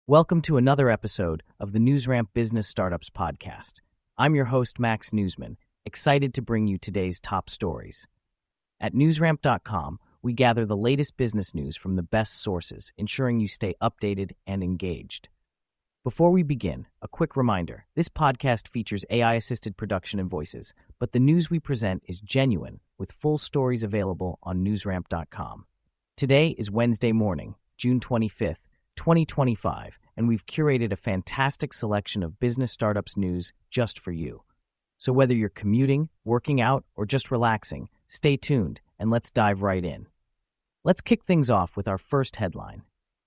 Welcome to another episode of the NewsRamp Business Startups Podcast. I'm your host, Max Newsman, excited to bring you today's top stories. At newsramp.com, we gather the latest business news from the best sources, ensuring you stay updated and engaged. Before we begin, a quick reminder, this podcast features AI-assisted production and voices, but the news we present is genuine, with full stories available on newsramp.com. Today is Wednesday morning, June 25th, 2025, and we've curated a fantastic selection of business startups news just for you. So whether you're commuting, working out, or just relaxing, stay tuned and let's dive right in. Let's kick things off with our first headline.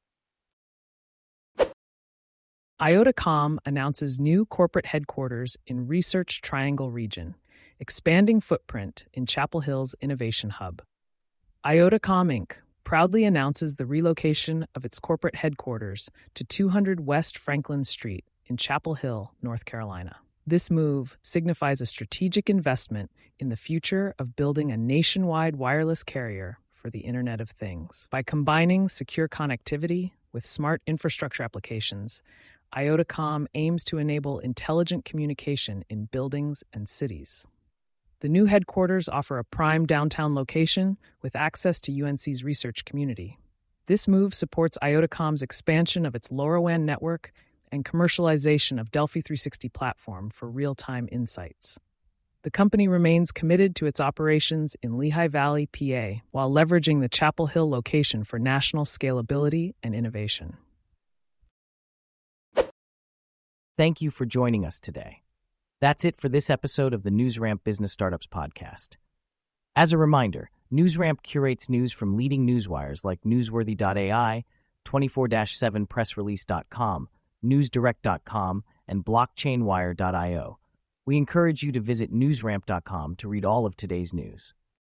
IotaComm announces new corporate headquarters in Research Triangle region, expanding footprint in Chapel Hill's Innovation Hub. IotaComm Inc. proudly announces the relocation of its corporate headquarters to 200 West Franklin Street in Chapel Hill, North Carolina. This move signifies a strategic investment in the future of building a nationwide wireless carrier for the Internet of Things. By combining secure connectivity with smart infrastructure applications, IotaComm aims to enable intelligent communication in buildings and cities. The new headquarters offer a prime downtown location with access to UNC's research community. This move supports IotaComm's expansion of its LoRaWAN network and commercialization of Delphi 360 platform for real-time insights. The company remains committed to its operations in Lehigh Valley, PA, while leveraging the Chapel Hill location for national scalability and innovation. Thank you for joining us today. That's it for this episode of the NewsRamp Business Startups Podcast. As a reminder, NewsRamp curates news from leading newswires like Newsworthy.ai, 24/7pressrelease.com, NewsDirect.com, and BlockchainWire.io. We encourage you to visit newsramp.com to read all of today's news.